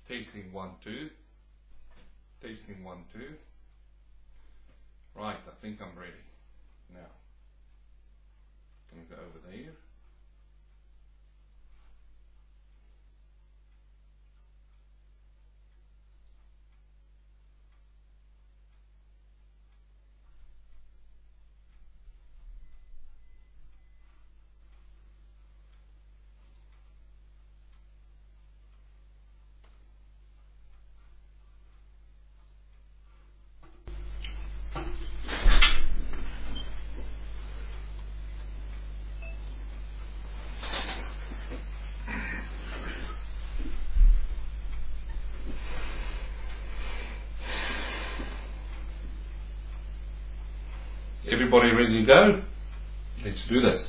Testing 1, 2. Testing 1, 2. Right, I think I'm ready. Now, can I go over there? Everybody ready to go? Let's do this.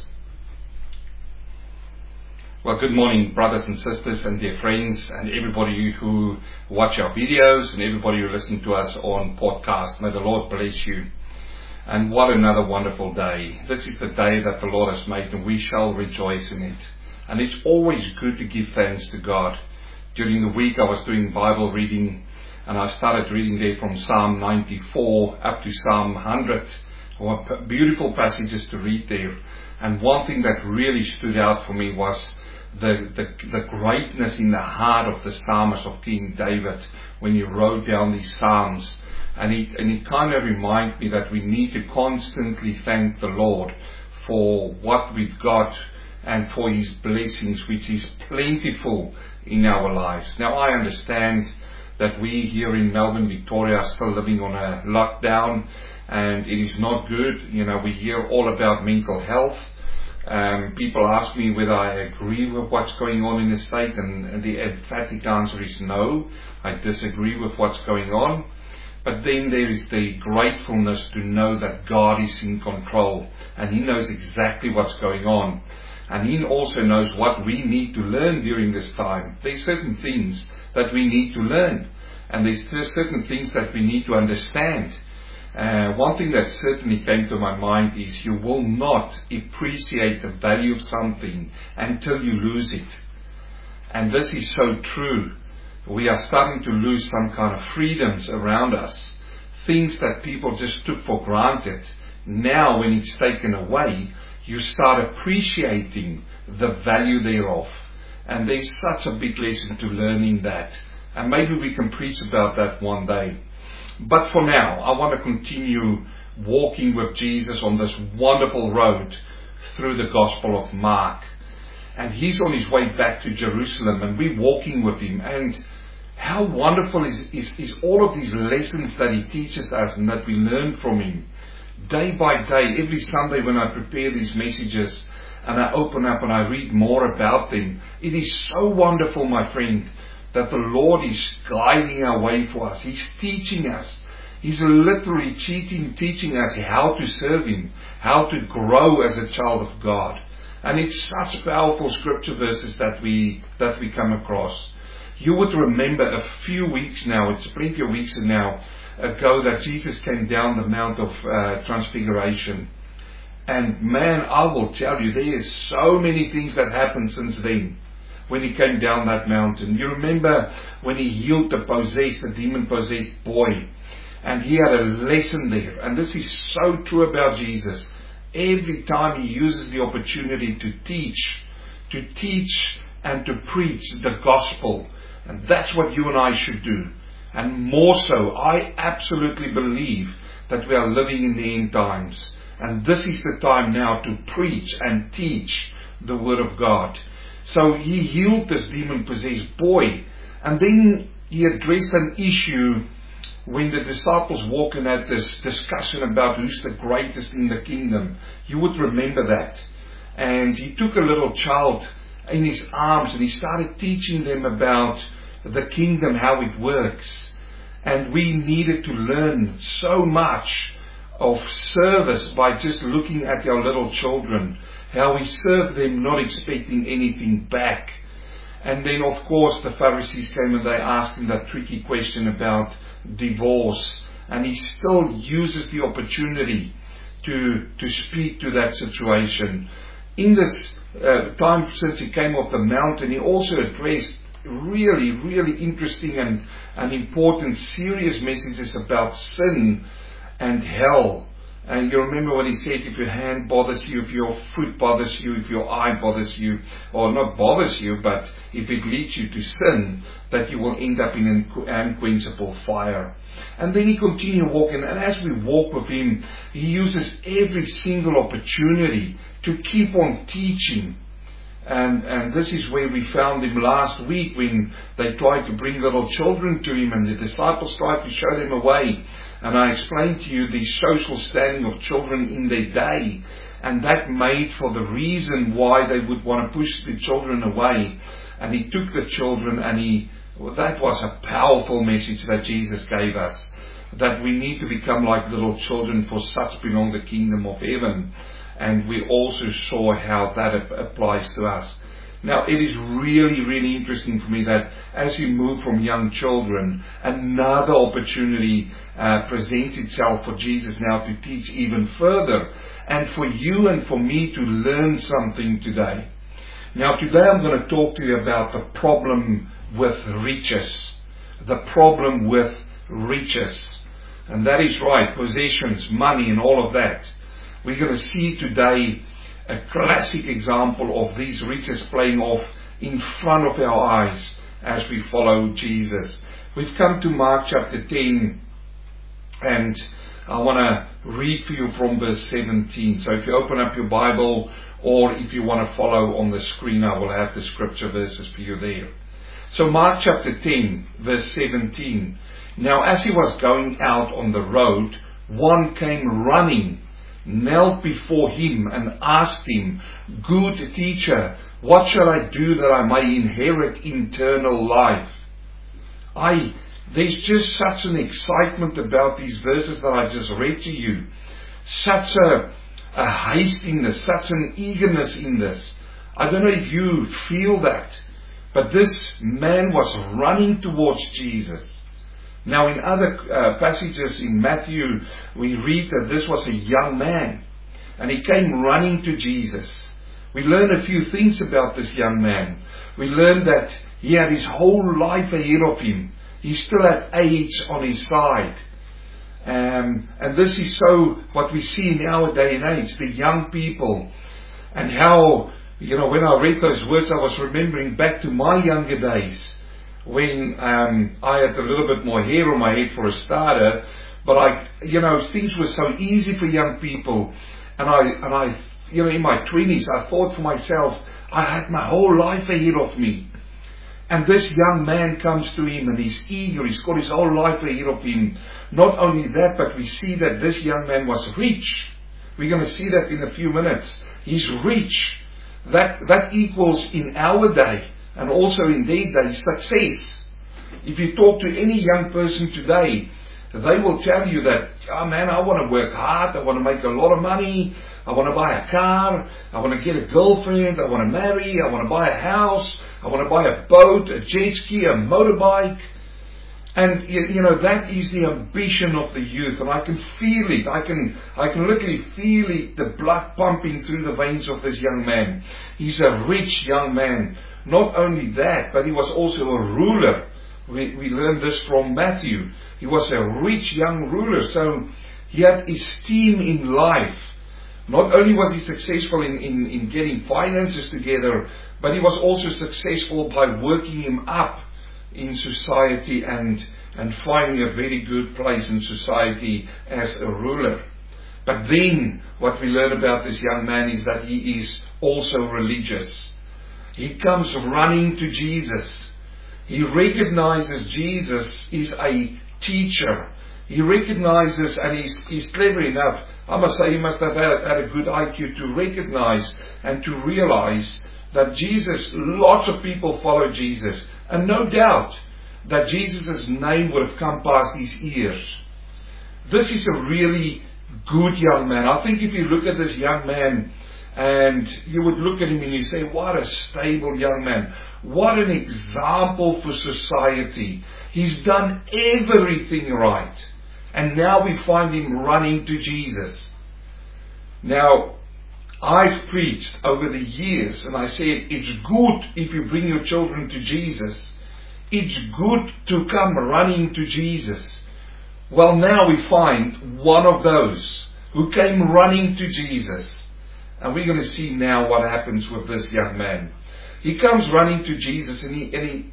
Well, good morning, brothers and sisters and dear friends and everybody who watch our videos and everybody who listen to us on podcast. May the Lord bless you. And what another wonderful day. This is the day that the Lord has made and we shall rejoice in it. And it's always good to give thanks to God. During the week I was doing Bible reading and I started reading there from Psalm 94 up to Psalm 100. What beautiful passages to read there. And one thing that really stood out for me was the greatness in the heart of the psalmist of King David when he wrote down these psalms. And it kind of reminds me that we need to constantly thank the Lord for what we've got and for His blessings, which is plentiful in our lives. Now I understand that we here in Melbourne, Victoria are still living on a lockdown. And it is not good. You know, we hear all about mental health. People ask me whether I agree with what's going on in the state, and the emphatic answer is no. I disagree with what's going on. But then there is the gratefulness to know that God is in control and He knows exactly what's going on. And He also knows what we need to learn during this time. There's certain things that we need to learn, and there's certain things that we need to understand. One thing that certainly came to my mind is you will not appreciate the value of something until you lose it. And this is so true. We are starting to lose some kind of freedoms around us. Things that people just took for granted. Now when it's taken away, you start appreciating the value thereof. And there's such a big lesson to learn in that. And maybe we can preach about that one day. But for now, I want to continue walking with Jesus on this wonderful road through the Gospel of Mark. And He's on His way back to Jerusalem and we're walking with Him. And how wonderful is all of these lessons that He teaches us and that we learn from Him. Day by day, every Sunday when I prepare these messages and I open up and I read more about them, it is so wonderful, my friend, that the Lord is guiding our way for us. He's teaching us. He's literally teaching us how to serve Him, how to grow as a child of God. And it's such powerful scripture verses that we come across. You would remember a few weeks now, it's plenty of weeks now ago, that Jesus came down the Mount of Transfiguration. And man, I will tell you, there is so many things that happened since then. When He came down that mountain. You remember when He healed the demon-possessed boy. And He had a lesson there. And this is so true about Jesus. Every time He uses the opportunity to teach and to preach the gospel. And that's what you and I should do. And more so, I absolutely believe that we are living in the end times. And this is the time now to preach and teach the Word of God. So He healed this demon-possessed boy. And then He addressed an issue when the disciples walked and had this discussion about who's the greatest in the kingdom. You would remember that. And He took a little child in His arms and He started teaching them about the kingdom, how it works. And we needed to learn so much of service by just looking at our little children. How we serve them, not expecting anything back. And then, of course, the Pharisees came and they asked Him that tricky question about divorce. And He still uses the opportunity to speak to that situation. In this time since He came off the mountain, He also addressed really, really interesting and important, serious messages about sin and hell. And you remember when he said, if your hand bothers you, if your foot bothers you, if your eye bothers you, or not bothers you, but if it leads you to sin, that you will end up in an unquenchable fire. And then he continued walking, and as we walk with him, he uses every single opportunity to keep on teaching. And this is where we found him last week when they tried to bring little children to him and the disciples tried to show them a way. And I explained to you the social standing of children in their day. And that made for the reason why they would want to push the children away. And he took the children and that was a powerful message that Jesus gave us. That we need to become like little children, for such belong the kingdom of heaven. And we also saw how that applies to us. Now, it is really, really interesting for me that as you move from young children, another opportunity presents itself for Jesus now to teach even further. And for you and for me to learn something today. Now, today I'm going to talk to you about the problem with riches. The problem with riches. And that is right, possessions, money and all of that. We're going to see today a classic example of these riches playing off in front of our eyes as we follow Jesus. We've come to Mark chapter 10, and I want to read for you from verse 17. So if you open up your Bible, or if you want to follow on the screen, I will have the scripture verses for you there. So Mark chapter 10, verse 17. Now as he was going out on the road, one came running, knelt before him and asked him, "Good teacher, what shall I do that I may inherit eternal life?" There's just such an excitement about these verses that I just read to you. Such a hastiness, such an eagerness in this. I don't know if you feel that, but this man was running towards Jesus. Now in other passages in Matthew, we read that this was a young man. And he came running to Jesus. We learn a few things about this young man. We learn that he had his whole life ahead of him. He still had age on his side. And this is so what we see in our day and age, the young people. And how, when I read those words, I was remembering back to my younger days. When I had a little bit more hair on my head for a starter, but things were so easy for young people, and I in my 20s, I thought for myself, I had my whole life ahead of me, and this young man comes to him, and he's eager, he's got his whole life ahead of him. Not only that, but we see that this young man was rich. We're going to see that in a few minutes. He's rich. That equals in our day, and also in their day, success. If you talk to any young person today, they will tell you that, "Oh man, I want to work hard, I want to make a lot of money, I want to buy a car, I want to get a girlfriend, I want to marry, I want to buy a house, I want to buy a boat, a jet ski, a motorbike." And that is the ambition of the youth, and I can feel it. I can literally feel it, the blood pumping through the veins of this young man. He's a rich young man. Not only that, but he was also a ruler. We learned this from Matthew. He was a rich young ruler, so he had esteem in life. Not only was he successful in getting finances together, but he was also successful by working him up in society and finding a very good place in society as a ruler. But then what we learn about this young man is that he is also religious. He comes running to Jesus. He recognizes Jesus is a teacher. He recognizes, and he's clever enough. I must say he must have had a good IQ to recognize and to realize that Jesus, lots of people follow Jesus. And no doubt that Jesus' name would have come past his ears. This is a really good young man. I think if you look at this young man, and you would look at him and you say, what a stable young man. What an example for society. He's done everything right. And now we find him running to Jesus. Now, preached over the years, and I said, it's good if you bring your children to Jesus, It's good to come running to Jesus. Well, now we find one of those who came running to Jesus. And we're going to see now what happens with this young man. He comes running to Jesus and he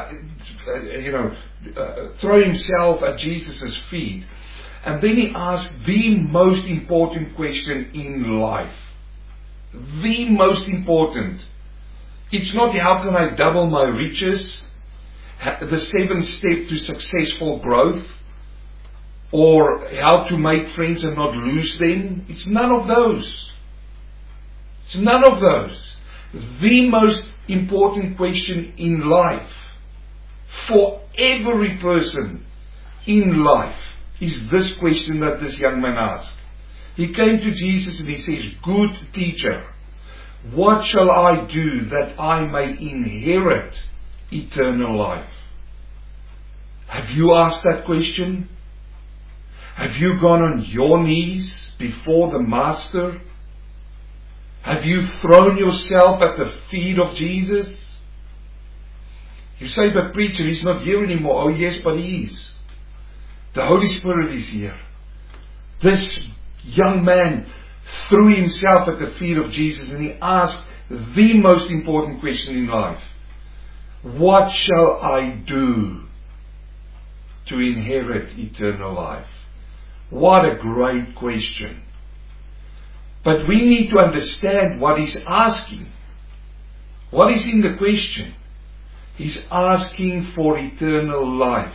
throw himself at Jesus' feet. And then he asks the most important question in life. The most important. It's not how can I double my riches, the 7th step to successful growth, or how to make friends and not lose them. It's none of those. It's none of those. The most important question in life, for every person in life, is this question that this young man asked. He came to Jesus and he says, "Good teacher, what shall I do that I may inherit eternal life?" Have you asked that question? Have you gone on your knees before the Master? Have you thrown yourself at the feet of Jesus? You say, "But preacher, he's not here anymore." Oh yes, but he is. The Holy Spirit is here. This young man threw himself at the feet of Jesus and he asked the most important question in life. What shall I do to inherit eternal life? What a great question. But we need to understand what he's asking. What is in the question? He's asking for eternal life.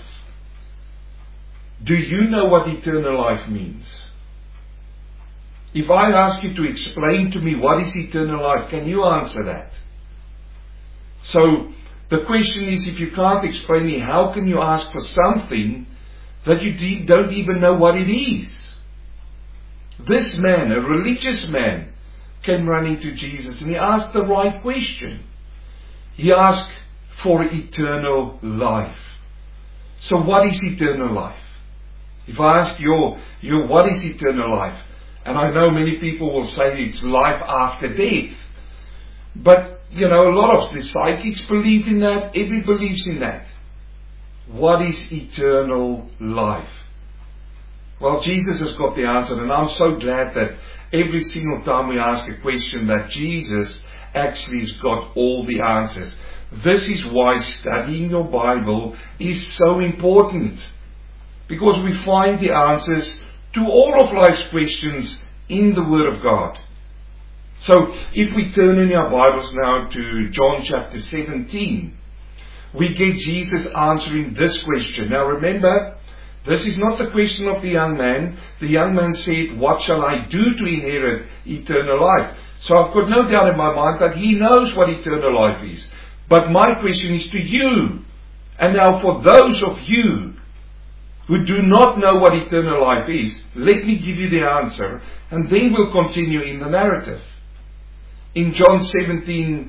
Do you know what eternal life means? If I ask you to explain to me what is eternal life, can you answer that? So, the question is, if you can't explain me, how can you ask for something that you don't even know what it is? This man, a religious man, came running to Jesus and he asked the right question. He asked for eternal life. So what is eternal life? If I ask you, what is eternal life? And I know many people will say it's life after death. But, a lot of the psychics believe in that. Everybody believes in that. What is eternal life? Well, Jesus has got the answer, and I'm so glad that every single time we ask a question that Jesus actually has got all the answers. This is why studying your Bible is so important. Because we find the answers to all of life's questions in the Word of God. So, if we turn in our Bibles now to John chapter 17, we get Jesus answering this question. Now remember, this is not the question of the young man. The young man said, "What shall I do to inherit eternal life?" So I've got no doubt in my mind that he knows what eternal life is. But my question is to you. And now for those of you who do not know what eternal life is, let me give you the answer, and then we'll continue in the narrative. In John 17,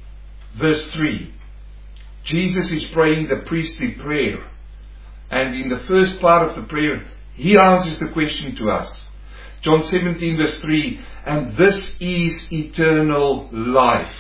verse 3, Jesus is praying the priestly prayer. And in the first part of the prayer, he answers the question to us. John 17, verse 3, "And this is eternal life."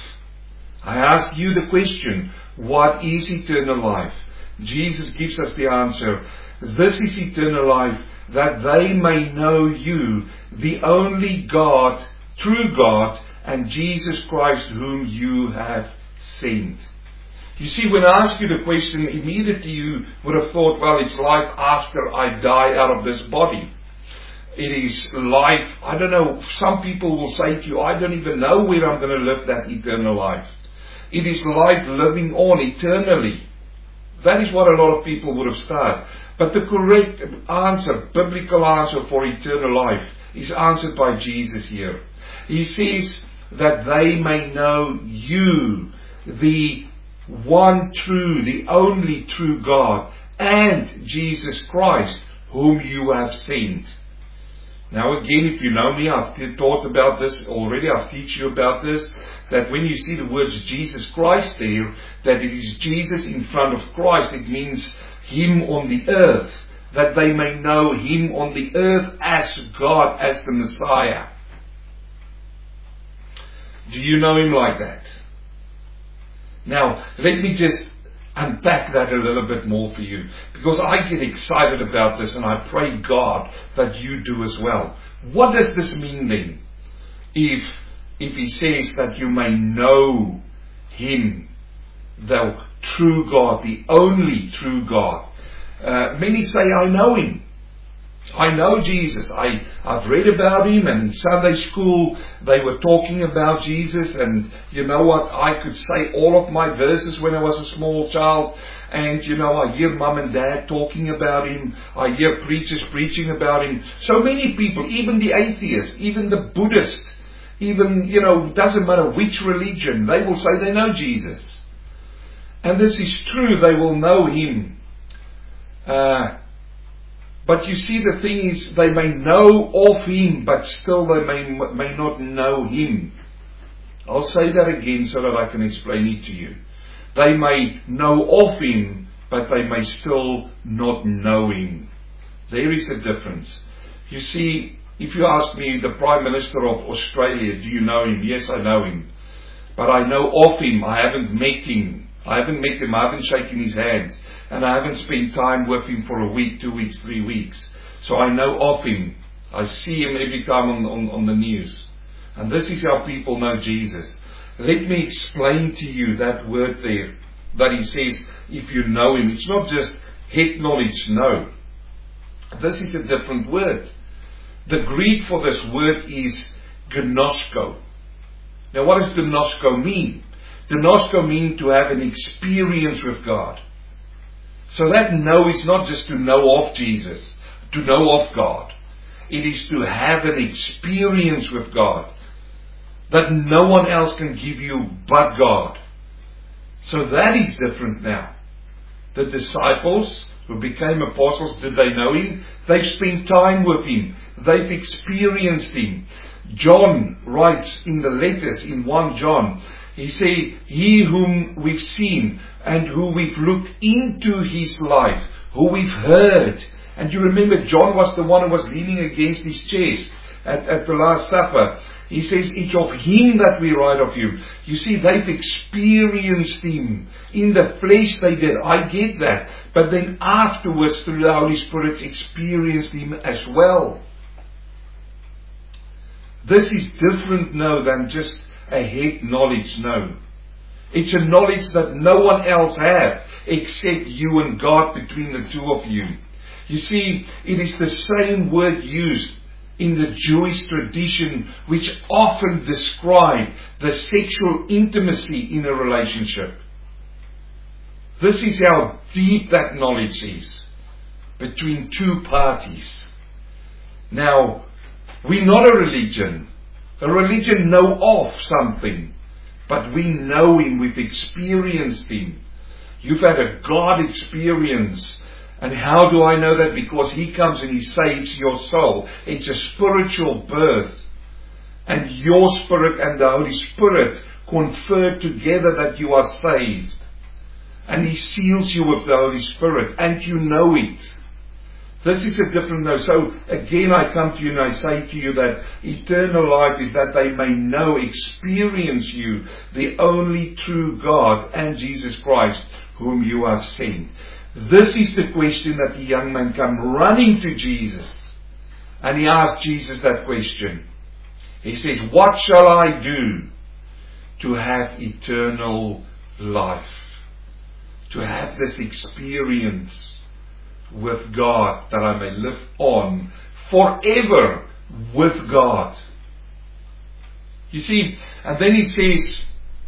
I ask you the question, what is eternal life? Jesus gives us the answer. "This is eternal life, that they may know you, the only God, true God, and Jesus Christ whom you have sent." You see, when I ask you the question, immediately you would have thought, well, it's life after I die out of this body. It is life, I don't know, some people will say to you, I don't even know where I'm going to live that eternal life. It is life living on eternally. That is what a lot of people would have started. But the correct answer, biblical answer for eternal life, is answered by Jesus here. He says that they may know you, the one true, the only true God, and Jesus Christ, whom you have sent. Now again, if you know me, I've taught about this already, I've taught you about this, that when you see the words Jesus Christ there, that it is Jesus in front of Christ, it means Him on the earth, that they may know Him on the earth as God, as the Messiah. Do you know Him like that? Now, let me just unpack that a little bit more for you, because I get excited about this and I pray God that you do as well. What does this mean then? If he says that you may know Him, the true God, the only true God. Many say, I know Him. I know Jesus. I've read about Him, and in Sunday school they were talking about Jesus, and you know what, I could say all of my verses when I was a small child, and you know, I hear mum and dad talking about Him, I hear preachers preaching about Him. So many people, even the atheists, even the Buddhists, even, you know, doesn't matter which religion, they will say they know Jesus. And this is true, they will know Him. But you see, the thing is, they may know of Him, but still they may not know Him. I'll say that again so that I can explain it to you. They may know of Him, but they may still not know Him. There is a difference. You see, if you ask me, the Prime Minister of Australia, do you know him? Yes, I know him. But I know of him. I haven't met him. I haven't shaken his hand. And I haven't spent time with him for a week, 2 weeks, 3 weeks. So I know of him. I see him every time on the news. And this is how people know Jesus. Let me explain to you that word there, that he says, if you know Him. It's not just head knowledge, no. This is a different word. The Greek for this word is gnosko. Now what does gnosko mean? Gnosko means to have an experience with God. So that know is not just to know of Jesus, to know of God. It is to have an experience with God that no one else can give you but God. So that is different now. The disciples who became apostles, did they know Him? They've spent time with Him. They've experienced Him. John writes in the letters in 1 John, he says, He whom we've seen and who we've looked into His life, who we've heard. And you remember, John was the one who was leaning against his chest at the Last Supper. He says, it's of Him that we write of you. You see, they've experienced Him. In the flesh they did. I get that. But then afterwards, through the Holy Spirit, experienced Him as well. This is different now than just a head knowledge, no. It's a knowledge that no one else has except you and God, between the two of you. You see, it is the same word used in the Jewish tradition, which often describe the sexual intimacy in a relationship. This is how deep that knowledge is between two parties. Now, we're not a religion. A religion know of something, but we know Him, we've experienced Him. You've had a God experience. And how do I know that? Because He comes and He saves your soul. It's a spiritual birth. And your spirit and the Holy Spirit confer together that you are saved. And He seals you with the Holy Spirit. And you know it. This is a different know. So again I come to you and I say to you that eternal life is that they may know, experience you, the only true God and Jesus Christ whom you have sent. This is the question that the young man came running to Jesus. And he asked Jesus that question. He says, what shall I do to have eternal life? To have this experience with God, that I may live on forever with God. You see, and then he says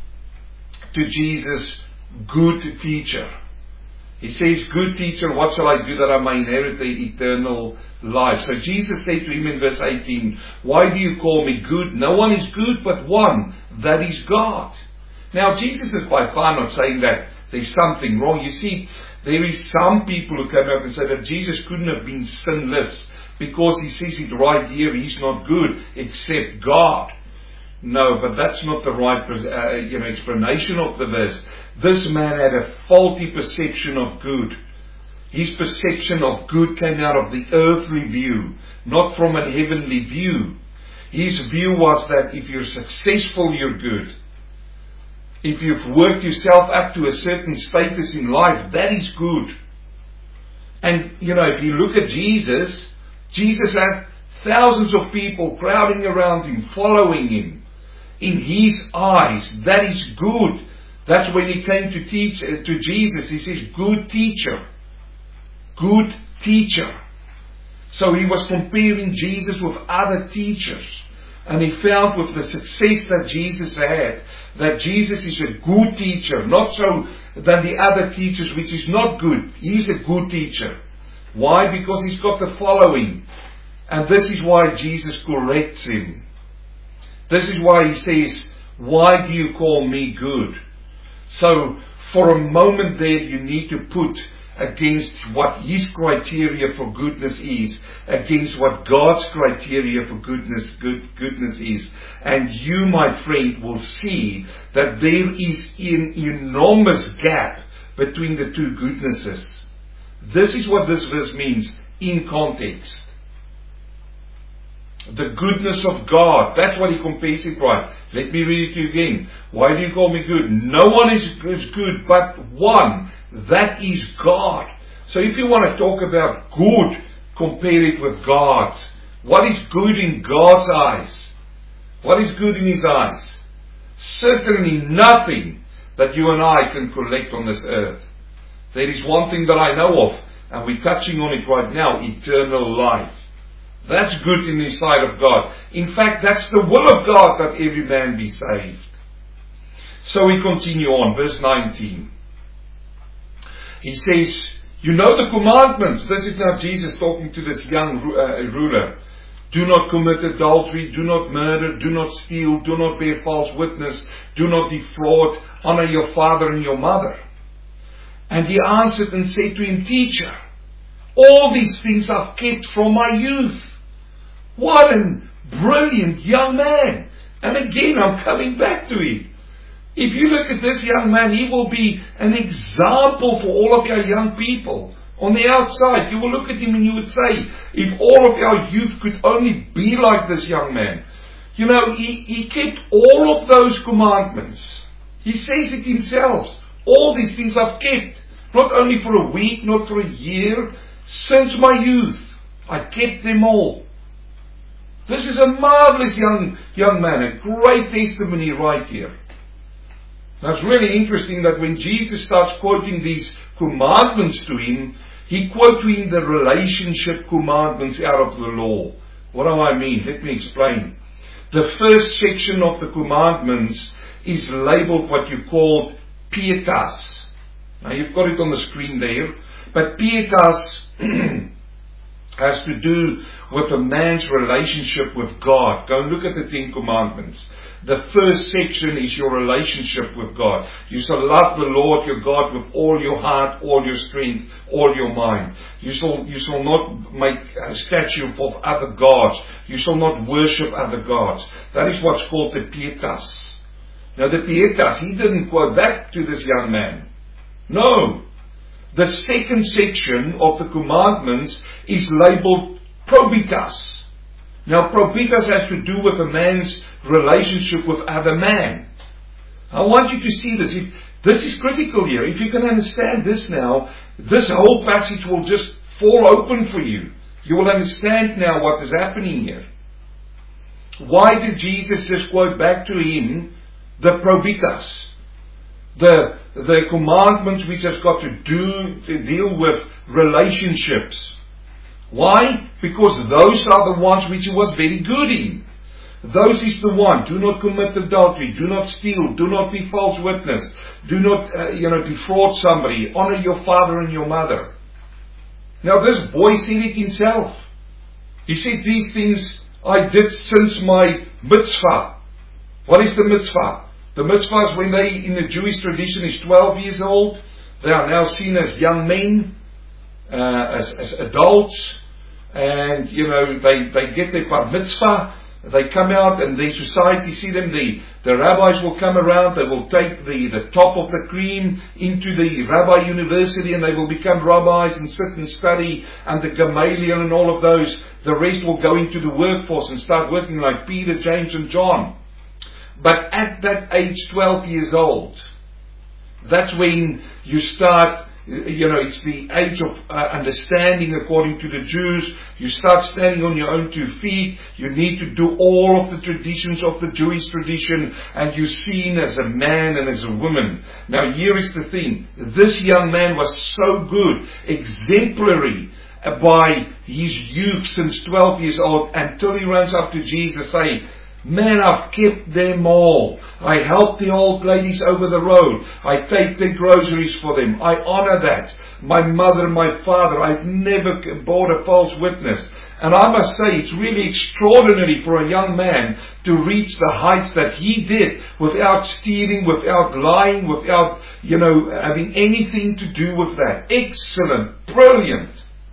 to Jesus, good teacher. He says, good teacher, what shall I do that I may inherit the eternal life? So Jesus said to him in verse 18, why do you call me good? No one is good but one, that is God. Now Jesus is by far not saying that there's something wrong. You see, there is some people who come up and say that Jesus couldn't have been sinless because He says it right here, He's not good except God. No, but that's not the right explanation of the verse. This man had a faulty perception of good. His perception of good came out of the earthly view, not from a heavenly view. His view was that if you're successful, you're good. If you've worked yourself up to a certain status in life, that is good. And, if you look at Jesus had thousands of people crowding around Him, following Him. In His eyes, that is good. That's when He came to teach to Jesus. He says, good teacher. Good teacher. So He was comparing Jesus with other teachers. And He found with the success that Jesus had, that Jesus is a good teacher, not so than the other teachers, which is not good. He's a good teacher. Why? Because He's got the following. And this is why Jesus corrects him. This is why He says, why do you call me good? So, for a moment there, you need to put against what His criteria for goodness is, against what God's criteria for goodness is. And you, my friend, will see that there is an enormous gap between the two goodnesses. This is what this verse means in context. The goodness of God. That's what He compares it by. Let me read it to you again. Why do you call me good? No one is good but one. That is God. So if you want to talk about good, compare it with God. What is good in God's eyes? What is good in His eyes? Certainly nothing that you and I can collect on this earth. There is one thing that I know of, and we're touching on it right now, eternal life. That's good in the sight of God. In fact, that's the will of God that every man be saved. So we continue on, verse 19. He says, you know the commandments. This is now Jesus talking to this young ruler. Do not commit adultery, do not murder, do not steal, do not bear false witness, do not defraud, honor your father and your mother. And he answered and said to him, Teacher, all these things I've kept from my youth. What a brilliant young man. And again, I'm coming back to him. If you look at this young man, he will be an example for all of your young people. On the outside, you will look at him and you would say, if all of our youth could only be like this young man. You know, he kept all of those commandments. He says it himself. All these things I've kept. Not only for a week, not for a year. Since my youth, I kept them all. This is a marvelous young man. A great testimony right here. Now it's really interesting that when Jesus starts quoting these commandments to him, he quotes to him the relationship commandments out of the law. What do I mean? Let me explain. The first section of the commandments is labeled what you call pietas. Now you've got it on the screen there. But pietas has to do with a man's relationship with God. Go and look at the 10 Commandments. The first section is your relationship with God. You shall love the Lord your God with all your heart, all your strength, all your mind. You shall not make a statue of other gods. You shall not worship other gods. That is what's called the pietas. Now the pietas, he didn't quote that to this young man. No. The second section of the commandments is labeled probitas. Now probitas has to do with a man's relationship with other man. I want you to see this. This is critical here. If you can understand this now, this whole passage will just fall open for you. You will understand now what is happening here. Why did Jesus just quote back to him the probitas? The commandments which has got to deal with relationships. Why? Because those are the ones which he was very good in. Those is the one. Do not commit adultery. Do not steal. Do not be false witness. Do not, defraud somebody. Honor your father and your mother. Now this boy said it himself. He said, these things I did since my mitzvah. What is the mitzvah? The mitzvah is when they, in the Jewish tradition, is 12 years old. They are now seen as young men, as adults. And, they get their bar mitzvah. They come out and their society see them. The rabbis will come around. They will take the top of the cream into the rabbi university and they will become rabbis and sit and study. And the Gamaliel and all of those. The rest will go into the workforce and start working like Peter, James and John. But at that age, 12 years old, that's when you start, it's the age of understanding according to the Jews. You start standing on your own 2 feet. You need to do all of the traditions of the Jewish tradition, and you're seen as a man and as a woman. Now here is the thing. This young man was so good, exemplary by his youth since 12 years old, until he runs up to Jesus saying, "Man, I've kept them all. I help the old ladies over the road. I take their groceries for them. I honor that. My mother and my father, I've never bore a false witness." And I must say, it's really extraordinary for a young man to reach the heights that he did without stealing, without lying, without, having anything to do with that. Excellent. Brilliant.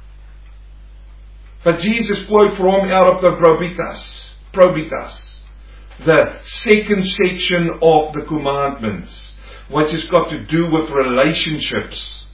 But Jesus quote from out of the Probitas, the second section of the commandments, which has got to do with relationships.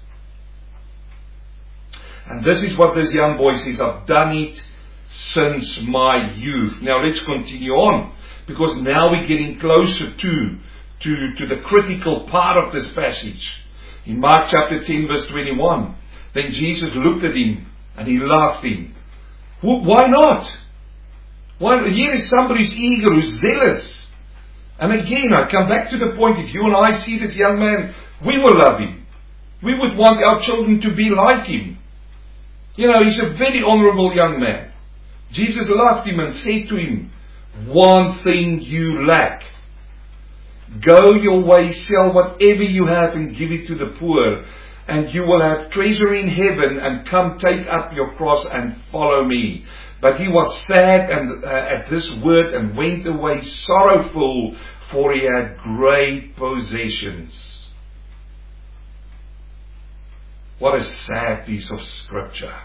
And this is what this young boy says, "I've done it since my youth." Now let's continue on, because now we're getting closer to the critical part of this passage. In Mark chapter 10 verse 21, then Jesus looked at him and he laughed him. Why not? Here is somebody who's eager, who's zealous. And again, I come back to the point, if you and I see this young man, we will love him. We would want our children to be like him. He's a very honorable young man. Jesus loved him and said to him, "One thing you lack. Go your way, sell whatever you have and give it to the poor, and you will have treasure in heaven, and come take up your cross and follow me." But he was sad at this word and went away sorrowful, for he had great possessions. What a sad piece of scripture.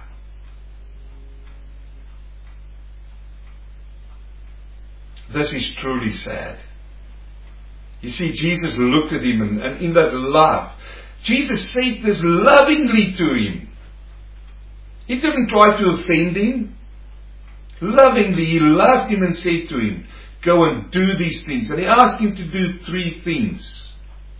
This is truly sad. You see, Jesus looked at him and in that love, Jesus said this lovingly to him. He didn't try to offend him. Lovingly, he loved him and said to him, "Go and do these things." And he asked him to do 3 things.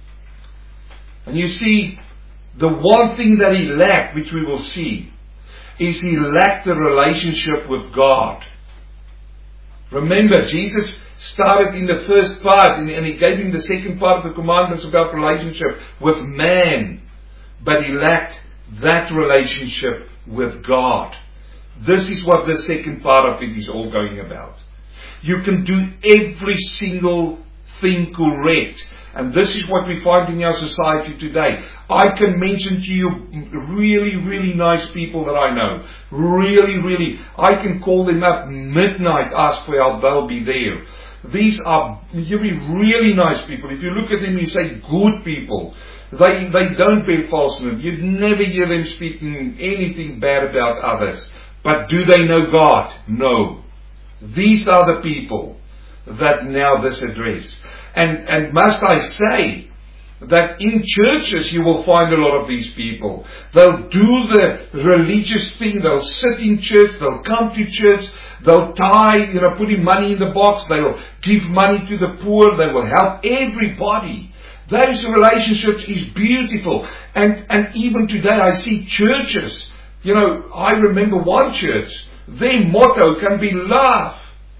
And you see, the one thing that he lacked, which we will see, is he lacked a relationship with God. Remember, Jesus started in the first part, and he gave him the second part of the commandments about relationship with man. But he lacked that relationship with God. This is what the second part of it is all going about. You can do every single thing correct. And this is what we find in our society today. I can mention to you really, really nice people that I know. Really, really. I can call them up midnight, ask for help, they'll be there. These are really nice people. If you look at them, you say good people. They don't bear falsehood. You'd never hear them speaking anything bad about others. But do they know God? No. These are the people that now this address. And must I say that in churches you will find a lot of these people. They'll do the religious thing. They'll sit in church. They'll come to church. They'll tithe, putting money in the box. They'll give money to the poor. They will help everybody. Those relationships is beautiful. And even today I see churches. I remember one church. Their motto can be love.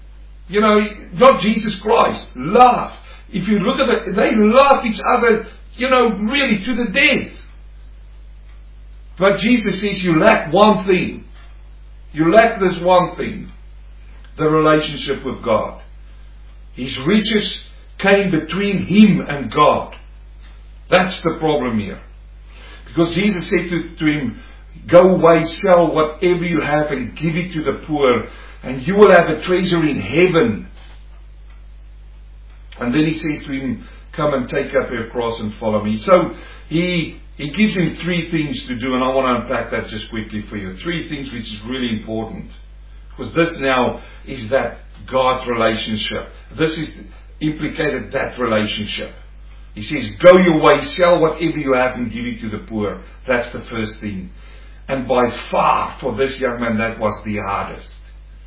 Not Jesus Christ. Love. If you look at it, they love each other, really to the death. But Jesus says you lack one thing. You lack this one thing. The relationship with God. His riches came between him and God. That's the problem here. Because Jesus said to him, "Go away, sell whatever you have and give it to the poor, and you will have a treasure in heaven." And then he says to him, "Come and take up your cross and follow me." So he gives him 3 things to do, and I want to unpack that just quickly for you. 3 things which is really important. Because this now is that God's relationship. This is implicated, that relationship. He says, "Go your way, sell whatever you have and give it to the poor." That's the first thing. And by far, for this young man, that was the hardest.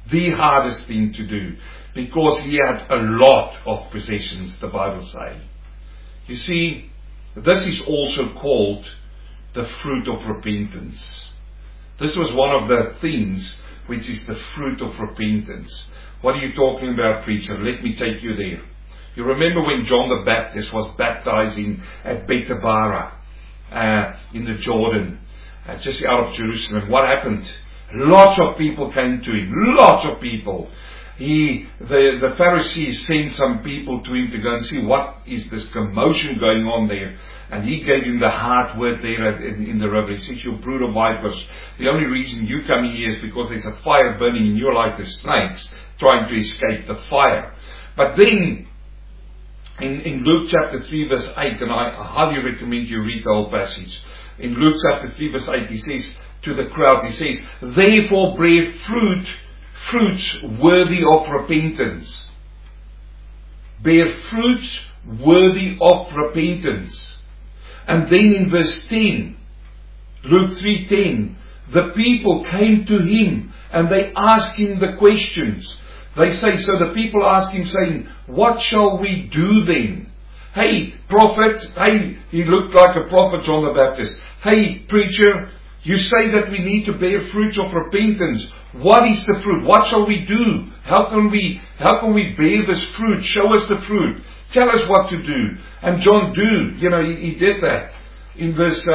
the hardest thing to do, because he had a lot of possessions, the Bible says. You see, this is also called the fruit of repentance. This was one of the things which is the fruit of repentance. What are you talking about, preacher? Let me take you there. You remember when John the Baptist was baptizing at Bethabara in the Jordan, just out of Jerusalem. What happened? Lots of people came to him. Lots of people. The Pharisees sent some people to him to go and see what is this commotion going on there. And he gave him the hard word there in the river. He says, "You brood of vipers, the only reason you come here is because there's a fire burning and you're like the snakes trying to escape the fire." But then, in Luke chapter 3 verse 8, and I highly recommend you read the whole passage. In Luke chapter 3 verse 8, he says to the crowd, he says, "Therefore bear fruits worthy of repentance." Bear fruits worthy of repentance. And then in verse 10, Luke 3:10, the people came to him and they asked him the questions. They say, so the people ask him saying, "What shall we do then?" "Hey, prophet," he looked like a prophet, John the Baptist. "Hey, preacher, you say that we need to bear fruits of repentance. What is the fruit? What shall we do? How can we bear this fruit? Show us the fruit. Tell us what to do." And John he did that. In verse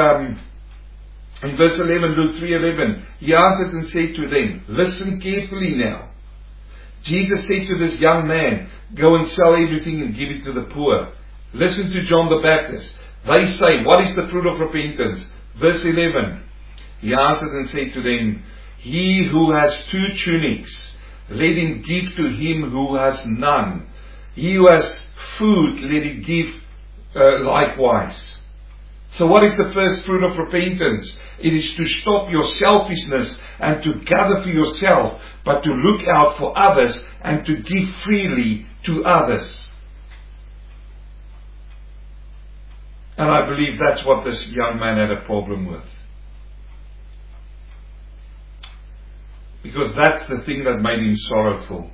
11, Luke 3:11, he answered and said to them, listen carefully now. Jesus said to this young man, "Go and sell everything and give it to the poor." Listen to John the Baptist. They say, "What is the fruit of repentance?" Verse 11, he answered and said to them, "He who has 2 tunics, let him give to him who has none. He who has food, let him give likewise." So what is the first fruit of repentance? It is to stop your selfishness and to gather for yourself, but to look out for others and to give freely to others. And I believe that's what this young man had a problem with. Because that's the thing that made him sorrowful.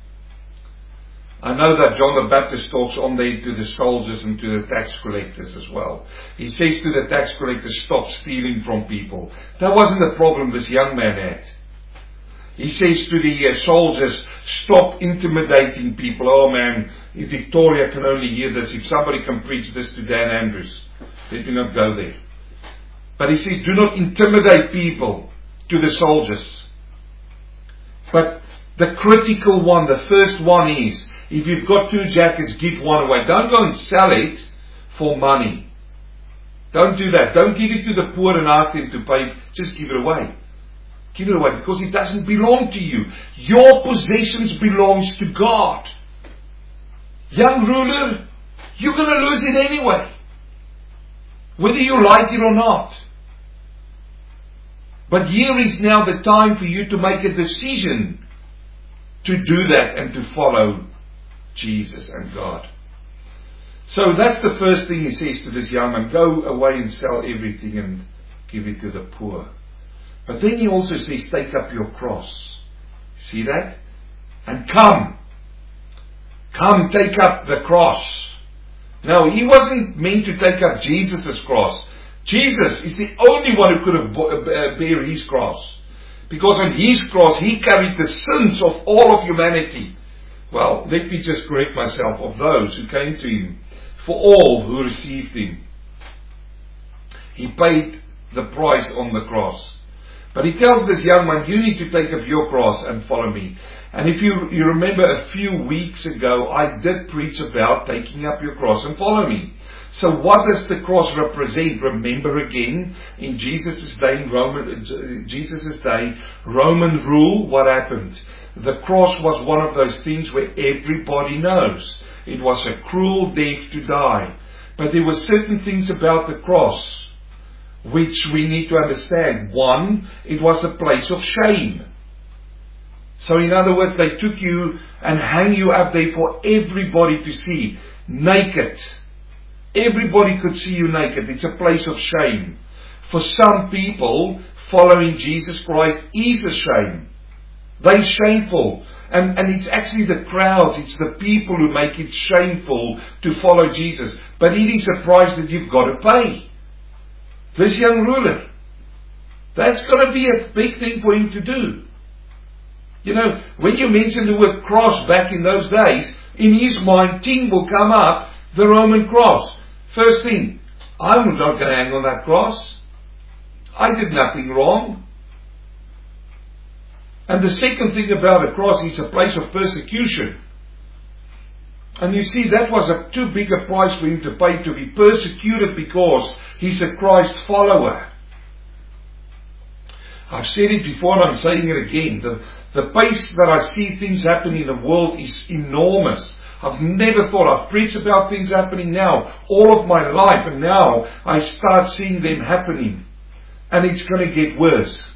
I know that John the Baptist talks on there to the soldiers and to the tax collectors as well. He says to the tax collectors, "Stop stealing from people." That wasn't the problem this young man had. He says to the soldiers, "Stop intimidating people." Oh man, if Victoria can only hear this, if somebody can preach this to Dan Andrews, let me not go there. But he says, do not intimidate people, to the soldiers. But the critical one, the first one is, if you've got 2 jackets, give one away. Don't go and sell it for money. Don't do that. Don't give it to the poor and ask them to pay. Just give it away. Give it away because it doesn't belong to you. Your possessions belongs to God. Young ruler, you're going to lose it anyway, whether you like it or not. But here is now the time for you to make a decision to do that and to follow Jesus and God. So that's the first thing he says to this young man. Go away and sell everything and give it to the poor. But then he also says, take up your cross. See that? And come. Come, take up the cross. Now, he wasn't meant to take up Jesus' cross. Jesus is the only one who could have bear his cross. Because on his cross, he carried the sins of all of humanity. Well, let me just correct myself, of those who came to him, for all who received him. He paid the price on the cross. But he tells this young man, you need to take up your cross and follow me. And if you remember a few weeks ago, I did preach about taking up your cross and follow me. So what does the cross represent? Remember again, in Jesus' day, Roman rule, what happened? The cross was one of those things where everybody knows. It was a cruel death to die. But there were certain things about the cross which we need to understand. One, it was a place of shame. So in other words, they took you and hang you up there for everybody to see, naked. Everybody could see you naked. It's a place of shame. For some people, following Jesus Christ is a shame. They're shameful. And it's actually the crowds, it's the people who make it shameful to follow Jesus. But it is a price that you've got to pay. This young ruler, that's got to be a big thing for him to do. You know, when you mention the word cross back in those days, in his mind, thing will come up, the Roman cross. First thing, I'm not going to hang on that cross. I did nothing wrong. And the second thing about a cross is a place of persecution. And you see, that was too big a price for him to pay, to be persecuted because he's a Christ follower. I've said it before and I'm saying it again. The pace that I see things happening in the world is enormous. I've never thought, I've preached about things happening now all of my life, and now I start seeing them happening. And it's going to get worse.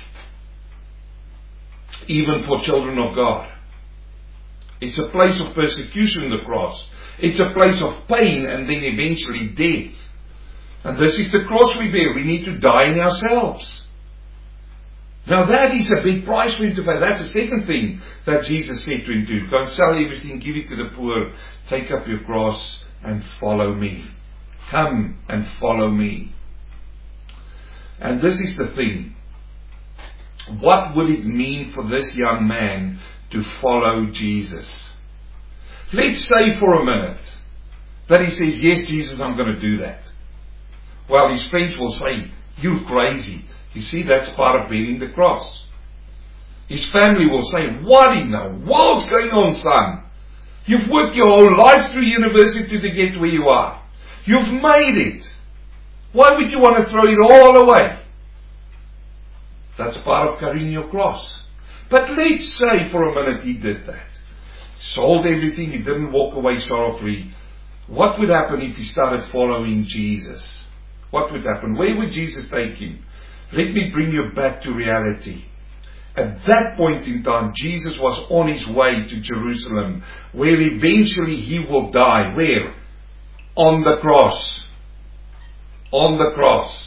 Even for children of God. It's a place of persecution, the cross. It's a place of pain and then eventually death. And this is the cross we bear. We need to die in ourselves. Now that is a big price for him to pay. That's the second thing that Jesus said to him to do. Go and sell everything, give it to the poor, take up your cross and follow me. Come and follow me. And this is the thing. What would it mean for this young man to follow Jesus? Let's say for a minute that he says, yes, Jesus, I'm going to do that. Well, his friends will say, you're crazy. You see, that's part of bearing the cross. His family will say, what in the world's going on, son? You've worked your whole life through university to get where you are. You've made it. Why would you want to throw it all away? That's part of carrying your cross. But let's say for a minute he did that. Sold everything, he didn't walk away sorrow-free. What would happen if he started following Jesus? What would happen? Where would Jesus take him? Let me bring you back to reality. At that point in time, Jesus was on his way to Jerusalem, where eventually he will die. Where? On the cross. On the cross.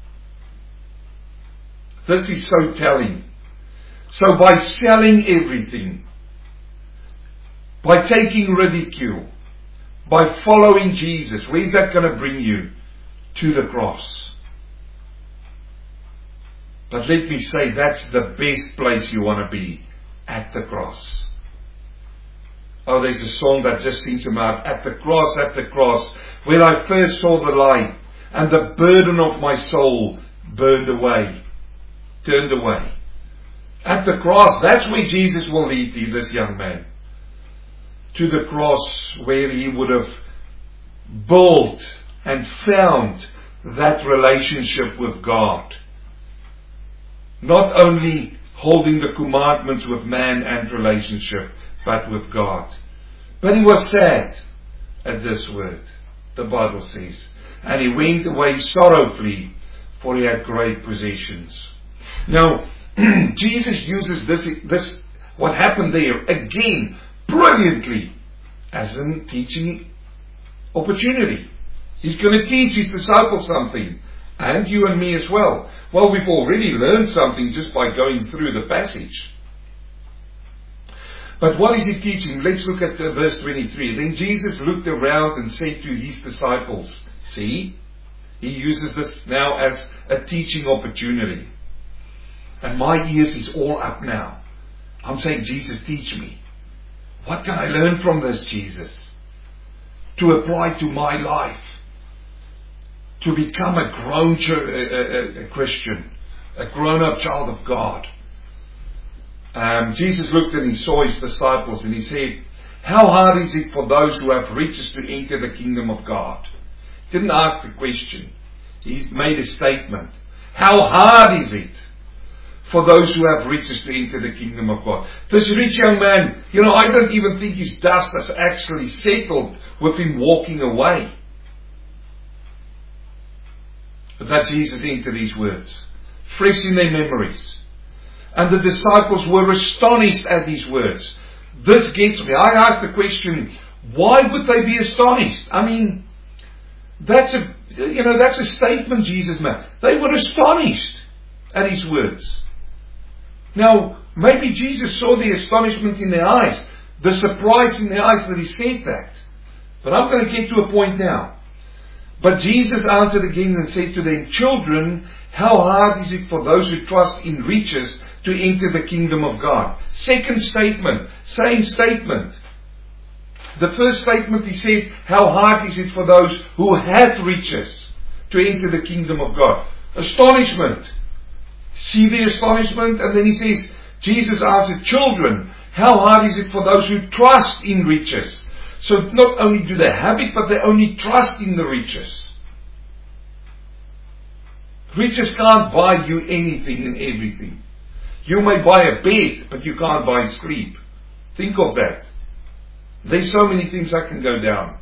This is so telling. So by selling everything, by taking ridicule, by following Jesus, where's that going to bring you? To the cross. But let me say, that's the best place you want to be, at the cross. Oh, there's a song that just sings about, at the cross, where I first saw the light, and the burden of my soul turned away. At the cross, that's where Jesus will lead you, this young man. To the cross, where he would have built and found that relationship with God. Not only holding the commandments with man and relationship, but with God. But he was sad at this word, the Bible says. And he went away sorrowfully, for he had great possessions. Now, Jesus uses this, what happened there, again, brilliantly, as a teaching opportunity. He's going to teach his disciples something. And you and me as well. Well, we've already learned something just by going through the passage. But what is he teaching? Let's look at verse 23. Then Jesus looked around and said to his disciples, see, he uses this now as a teaching opportunity. And my ears is all up now. I'm saying, Jesus, teach me. What can I learn from this, Jesus? To apply to my life. To become a grown Christian, a grown-up child of God. Jesus looked and he saw his disciples and he said, how hard is it for those who have riches to enter the kingdom of God? He didn't ask the question. He made a statement. How hard is it for those who have riches to enter the kingdom of God? This rich young man, I don't even think his dust has actually settled with him walking away. That Jesus entered these words, fresh in their memories. And the disciples were astonished at these words. This gets me. I asked the question, why would they be astonished? I mean, that's a statement Jesus made. They were astonished at his words. Now, maybe Jesus saw the astonishment in their eyes, the surprise in their eyes that he said that. But I'm going to get to a point now. But Jesus answered again and said to them, children, how hard is it for those who trust in riches to enter the kingdom of God? Second statement, same statement. The first statement he said, how hard is it for those who have riches to enter the kingdom of God? Astonishment. See the astonishment? And then he says, Jesus answered, children, how hard is it for those who trust in riches? So not only do they have it, but they only trust in the riches. Riches can't buy you anything and everything. You may buy a bed, but you can't buy sleep. Think of that. There's so many things that can go down.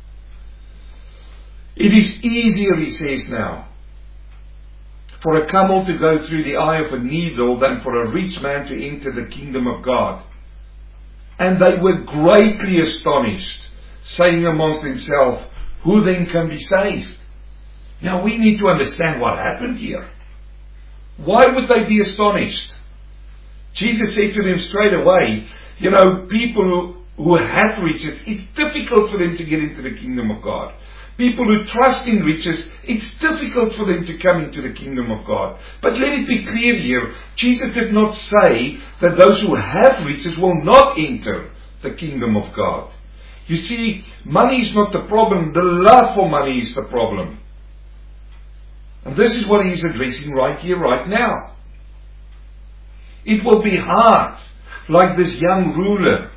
It is easier, he says now, for a camel to go through the eye of a needle than for a rich man to enter the kingdom of God. And they were greatly astonished, saying amongst themselves, who then can be saved? Now we need to understand what happened here. Why would they be astonished? Jesus said to them straight away, people who have riches, it's difficult for them to get into the kingdom of God. People who trust in riches, it's difficult for them to come into the kingdom of God. But let it be clear here, Jesus did not say that those who have riches will not enter the kingdom of God. You see, money is not the problem, the love for money is the problem. And this is what he's addressing right here, right now. It will be hard, like this young ruler.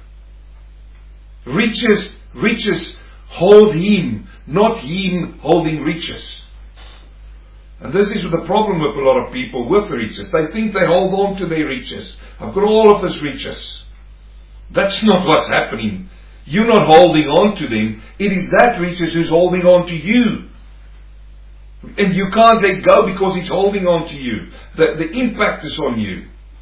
Riches hold him, not him holding riches. And this is the problem with a lot of people with riches. They think they hold on to their riches. I've got all of this riches. That's not what's happening. You're not holding on to them. It is that riches who's holding on to you. And you can't let go because it's holding on to you. The impact is on you.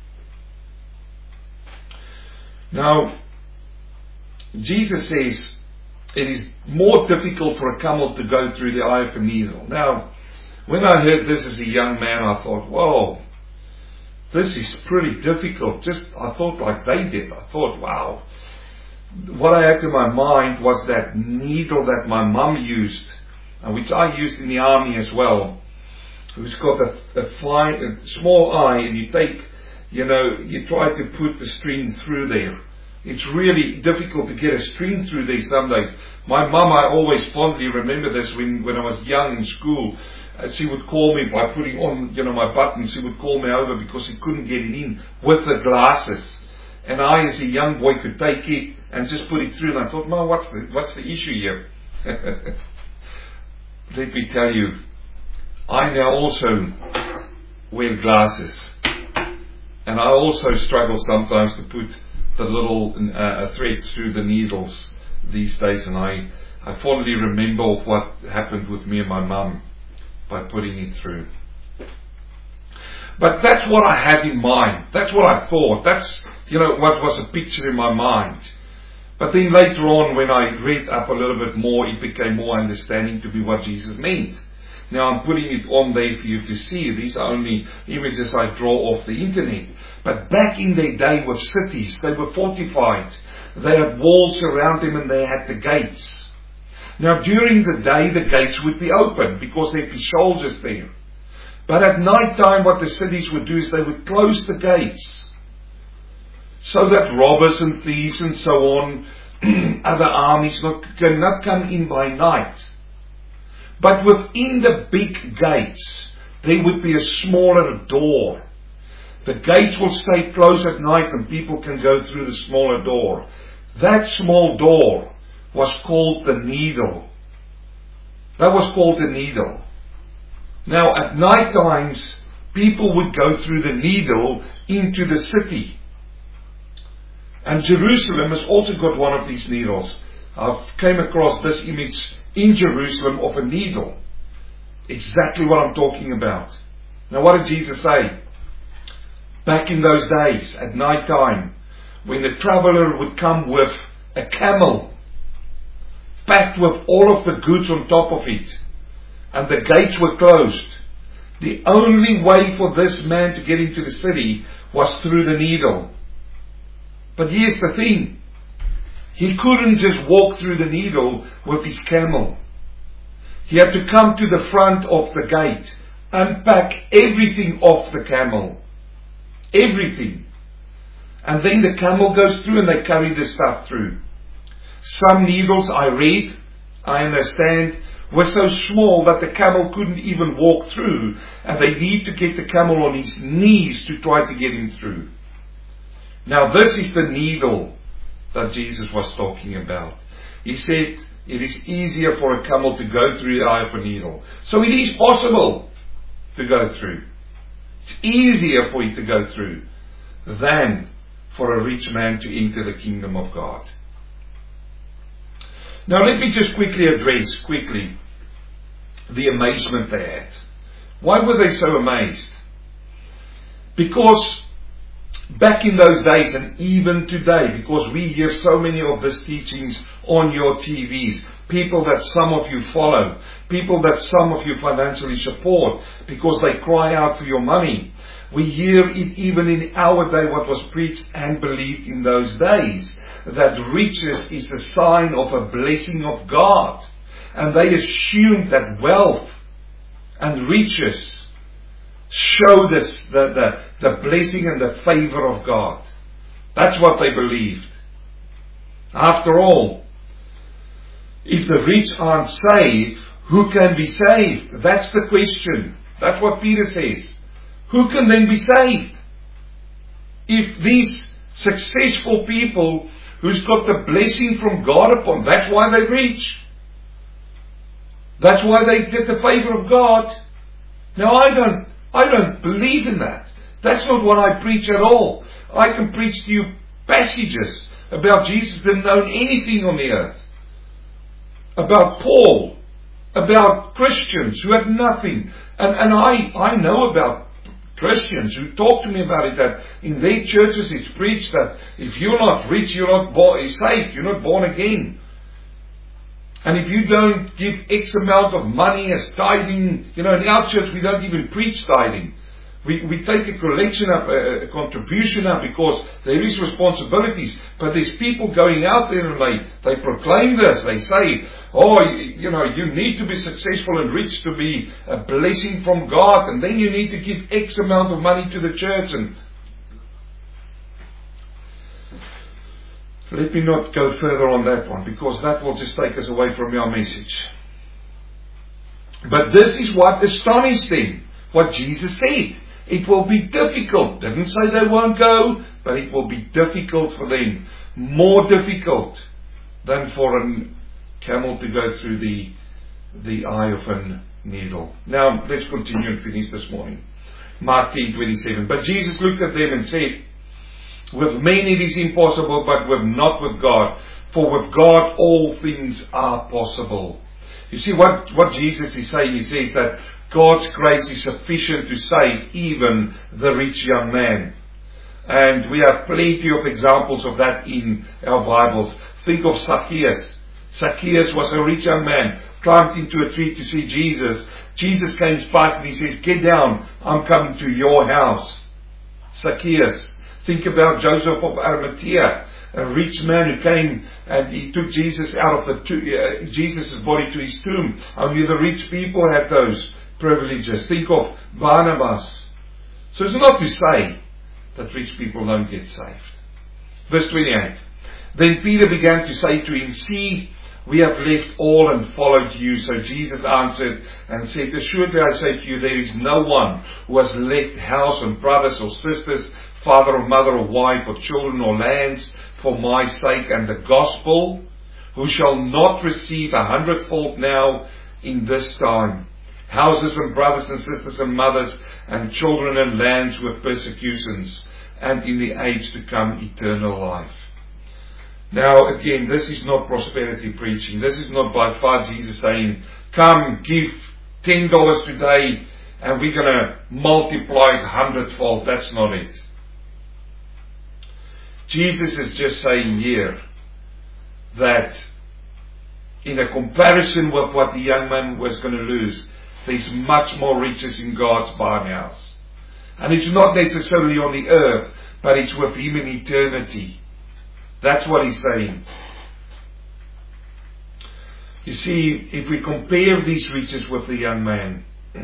Now, Jesus says it is more difficult for a camel to go through the eye of a needle. Now, when I heard this as a young man, I thought, whoa, this is pretty difficult. I thought like they did. I thought, wow. What I had in my mind was that needle that my mum used, which I used in the army as well. It's got a small eye, and you try to put the string through there. It's really difficult to get a string through there some days. My mum, I always fondly remember this when I was young in school. She would call me by putting on, my buttons. She would call me over because she couldn't get it in with the glasses. And I, as a young boy, could take it and just put it through. And I thought, Mom, what's the issue here? Let me tell you, I now also wear glasses. And I also struggle sometimes to put the little thread through the needles these days. And I fondly remember what happened with me and my mum by putting it through. But that's what I had in mind. That's what I thought. That's, what was a picture in my mind. But then later on, when I read up a little bit more, it became more understanding to be what Jesus meant. Now I'm putting it on there for you to see. These are only images I draw off the internet. But back in their day with cities, they were fortified. They had walls around them and they had the gates. Now during the day, the gates would be open because there'd be soldiers there. But at night time, what the cities would do is they would close the gates, so that robbers and thieves and so on, other armies cannot come in by night. But within the big gates, there would be a smaller door. The gates will stay closed at night and people can go through the smaller door. That small door was called the needle. That was called the needle. Now at night times, people would go through the needle into the city. And Jerusalem has also got one of these needles. I came across this image in Jerusalem of a needle. Exactly what I'm talking about. Now what did Jesus say? Back in those days, at night time, when the traveler would come with a camel, packed with all of the goods on top of it, and the gates were closed, The only way for this man to get into the city was through the needle. But here's the thing. He couldn't just walk through the needle with his camel. He had to come to the front of the gate, unpack everything off the camel. Everything. And then the camel goes through and they carry the stuff through. Some needles, I understand, were so small that the camel couldn't even walk through, and they need to get the camel on his knees to try to get him through. Now this is the needle that Jesus was talking about. He said it is easier for a camel to go through the eye of a needle. So it is possible to go through. It's easier for you to go through than for a rich man to enter the kingdom of God. Now let me just quickly address the amazement they had. Why were they so amazed? Because back in those days, and even today, because we hear so many of these teachings on your TVs, people that some of you follow, people that some of you financially support, because they cry out for your money. We hear it even in our day, what was preached and believed in those days, that riches is a sign of a blessing of God. And they assumed that wealth and riches show this, the blessing and the favor of God. That's what they believed. After all, if the rich aren't saved, who can be saved? That's the question. That's what Peter says. Who can then be saved? If these successful people who's got the blessing from God upon, that's why they're rich. That's why they get the favor of God. Now I don't believe in that. That's not what I preach at all. I can preach to you passages about Jesus that didn't own anything on the earth. About Paul. About Christians who had nothing. And I know about Christians who talk to me about it, that in their churches it's preached that if you're not rich, you're not saved, you're not born again. And if you don't give X amount of money as tithing, in our church we don't even preach tithing. We take a collection up, a contribution up, because there is responsibilities. But there's people going out there and they proclaim this. They say, you need to be successful and rich to be a blessing from God. And then you need to give X amount of money to the church. And let me not go further on that one, because that will just take us away from our message. But this is what astonished them, what Jesus said. It will be difficult. Didn't say they won't go, but it will be difficult for them. More difficult than for a camel to go through the eye of a needle. Now, let's continue and finish this morning. Mark 10:27. But Jesus looked at them and said, with men it is impossible, but not with God. For with God all things are possible. You see what Jesus is saying? He says that God's grace is sufficient to save even the rich young man. And we have plenty of examples of that in our Bibles. Think of Zacchaeus. Zacchaeus was a rich young man, climbed into a tree to see Jesus. Jesus came past and he says, get down, I'm coming to your house. Zacchaeus. Think about Joseph of Arimathea, a rich man who came and he took Jesus out of Jesus' body to his tomb. Only the rich people had those privileges. Think of Barnabas. So it's not to say that rich people don't get saved. Verse 28. Then Peter began to say to him, see, we have left all and followed you. So Jesus answered and said, assuredly I say to you, there is no one who has left house and brothers or sisters, father or mother or wife or children or lands for my sake and the gospel, who shall not receive 100-fold now in this time, houses and brothers and sisters and mothers and children and lands with persecutions, and in the age to come eternal life. Now again, this is not prosperity preaching. This is not by far Jesus saying, come give $10 today and we're going to multiply it 100-fold. That's not it. Jesus is just saying here that in a comparison with what the young man was going to lose, there's much more riches in God's barnhouse. And it's not necessarily on the earth, but it's with Him in eternity. That's what He's saying. You see, if we compare these riches with the young man,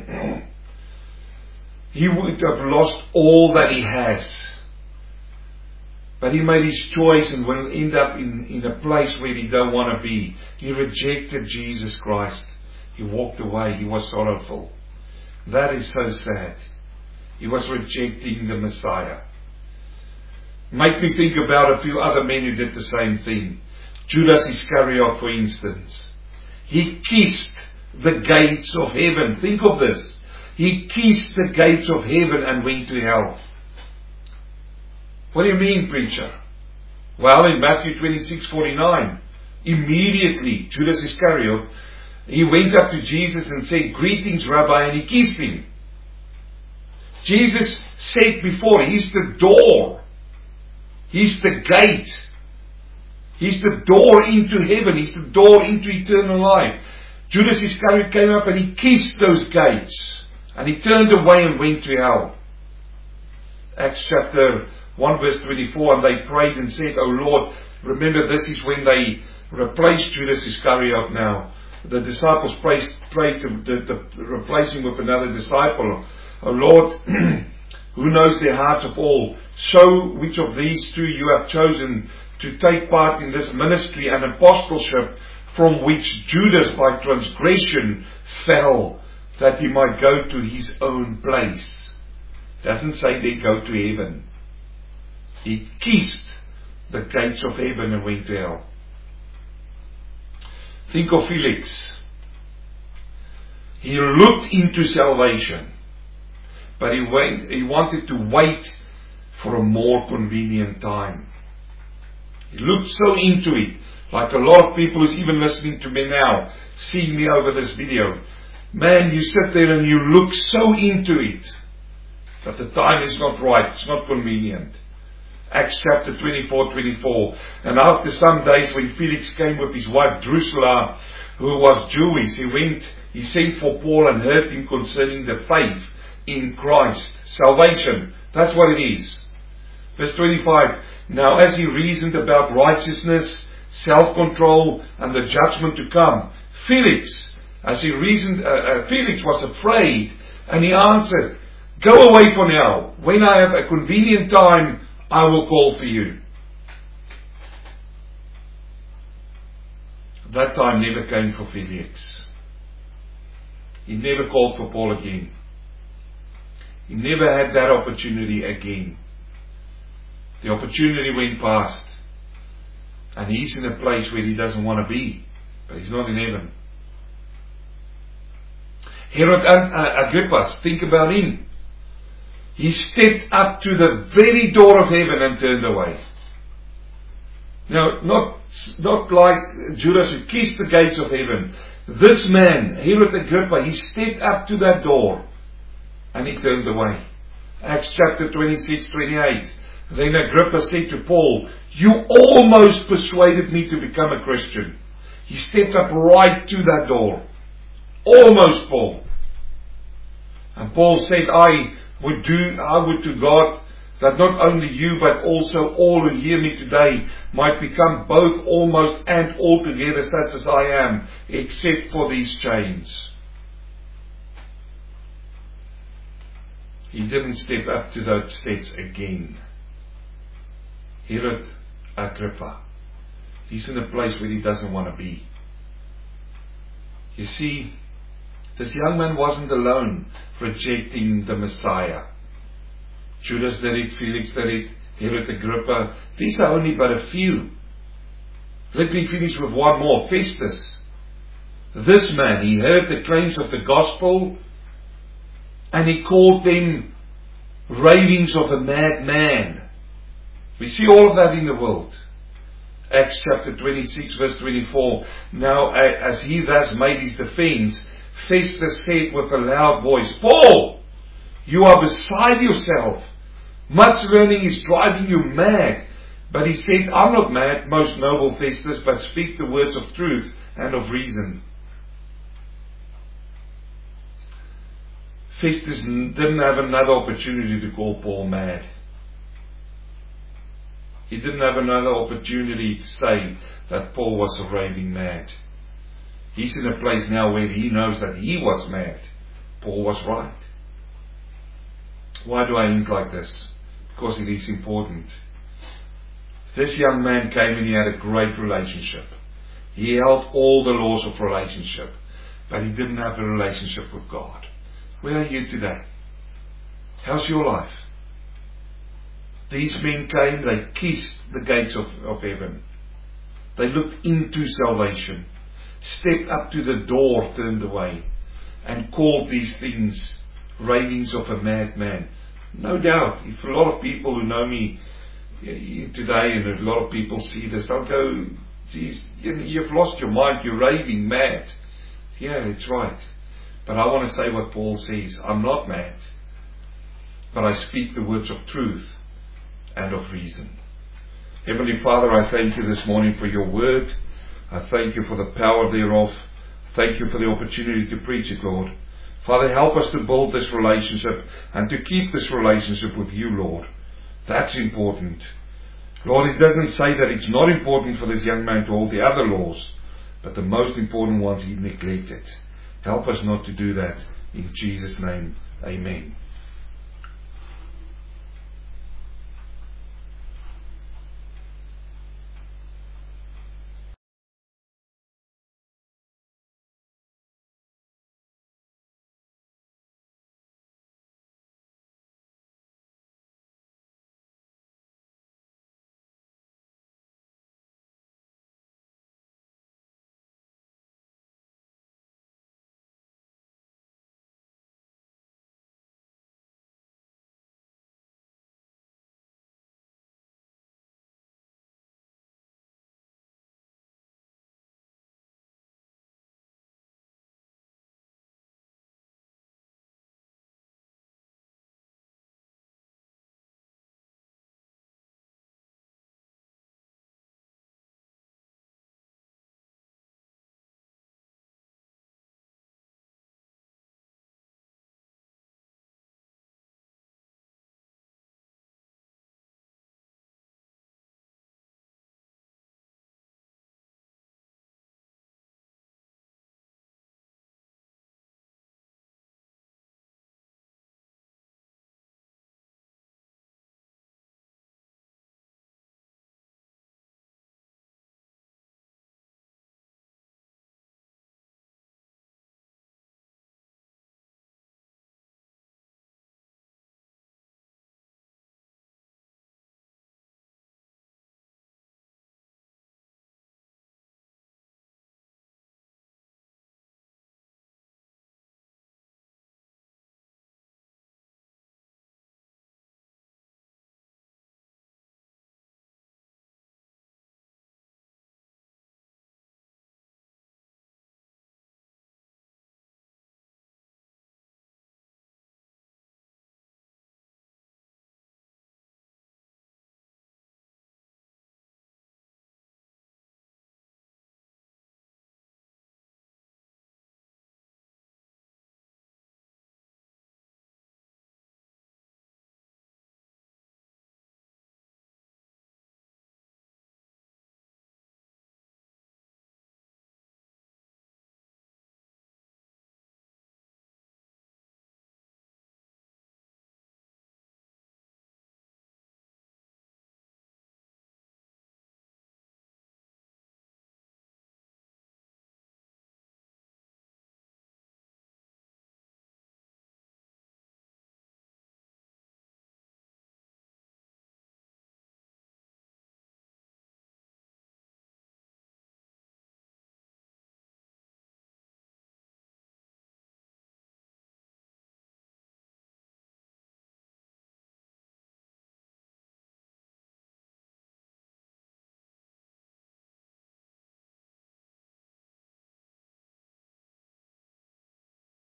he would have lost all that he has. But he made his choice and will end up in a place where he don't want to be. He rejected Jesus Christ. He walked away. He was sorrowful. That is so sad. He was rejecting the Messiah. Make me think about a few other men who did the same thing. Judas Iscariot, for instance. He kissed the gates of heaven. Think of this. He kissed the gates of heaven and went to hell. What do you mean, preacher? Well, in Matthew 26:49, immediately Judas Iscariot, he went up to Jesus and said, "Greetings, Rabbi," and he kissed Him. Jesus said before, He's the door. He's the gate. He's the door into heaven. He's the door into eternal life. Judas Iscariot came up and he kissed those gates. And he turned away and went to hell. Acts chapter 1 verse 24. And they prayed and said, "O Lord," remember this is when they replaced Judas Iscariot now. The disciples prayed to replace him with another disciple. "O Lord, who knows their hearts of all, show which of these two you have chosen to take part in this ministry and apostleship, from which Judas by transgression fell, that he might go to his own place." Doesn't say they go to heaven. He kissed the gates of heaven and went to hell. Think of Felix. He looked into salvation, but he wanted to wait for a more convenient time. He looked so into it, like a lot of people who's even listening to me now, seeing me over this video. Man, you sit there and you look so into it, that the time is not right, it's not convenient. Acts chapter 24:24. And after some days, when Felix came with his wife Drusilla, who was Jewish, he sent for Paul and heard him concerning the faith in Christ. Salvation, that's what it is. Verse 25. Now as he reasoned about righteousness, self-control, and the judgment to come, Felix was afraid, and he answered, "Go away for now. When I have a convenient time, I will call for you." That time never came for Felix. He never called for Paul again. He never had that opportunity again. The opportunity went past. And he's in a place where he doesn't want to be. But he's not in heaven. Herod Agrippa, think about him. He stepped up to the very door of heaven and turned away. Now, not like Judas who kissed the gates of heaven. This man, Herod Agrippa, he stepped up to that door and he turned away. Acts chapter 26:28. Then Agrippa said to Paul, "You almost persuaded me to become a Christian." He stepped up right to that door. Almost, Paul. And Paul said, I would to God that not only you, but also all who hear me today might become both almost and altogether such as I am, except for these chains. He didn't step up to those steps again. Herod Agrippa. He's in a place where he doesn't want to be. You see, this young man wasn't alone rejecting the Messiah. Judas did it, Felix did it, Herod Agrippa. These are only but a few. Let me finish with one more. Festus. This man, he heard the claims of the gospel and he called them ravings of a madman. We see all of that in the world. Acts chapter 26 verse 24. Now as he thus made his defense, Festus said with a loud voice, "Paul, you are beside yourself. Much learning is driving you mad." But he said, "I'm not mad, most noble Festus, but speak the words of truth and of reason." Festus didn't have another opportunity to call Paul mad. He didn't have another opportunity to say that Paul was a raving mad. He's in a place now where he knows that he was mad. Paul was right. Why do I think like this? Because it is important. This young man came and he had a great relationship. He held all the laws of relationship, but he didn't have a relationship with God. Where are you today? How's your life? These men came, they kissed the gates of heaven. They looked into salvation, stepped up to the door, turned away, and called these things ravings of a madman. No doubt, if a lot of people who know me today, and a lot of people see this, they'll go, geez, you've lost your mind, you're raving mad. Yeah, it's right. But I want to say what Paul says. I'm not mad, but I speak the words of truth and of reason. Heavenly Father, I thank you this morning for your word. I thank you for the power thereof. Thank you for the opportunity to preach it, Lord. Father, help us to build this relationship and to keep this relationship with you, Lord. That's important. Lord, it doesn't say that it's not important for this young man to hold the other laws, but the most important ones he neglected. Help us not to do that. In Jesus' name, amen.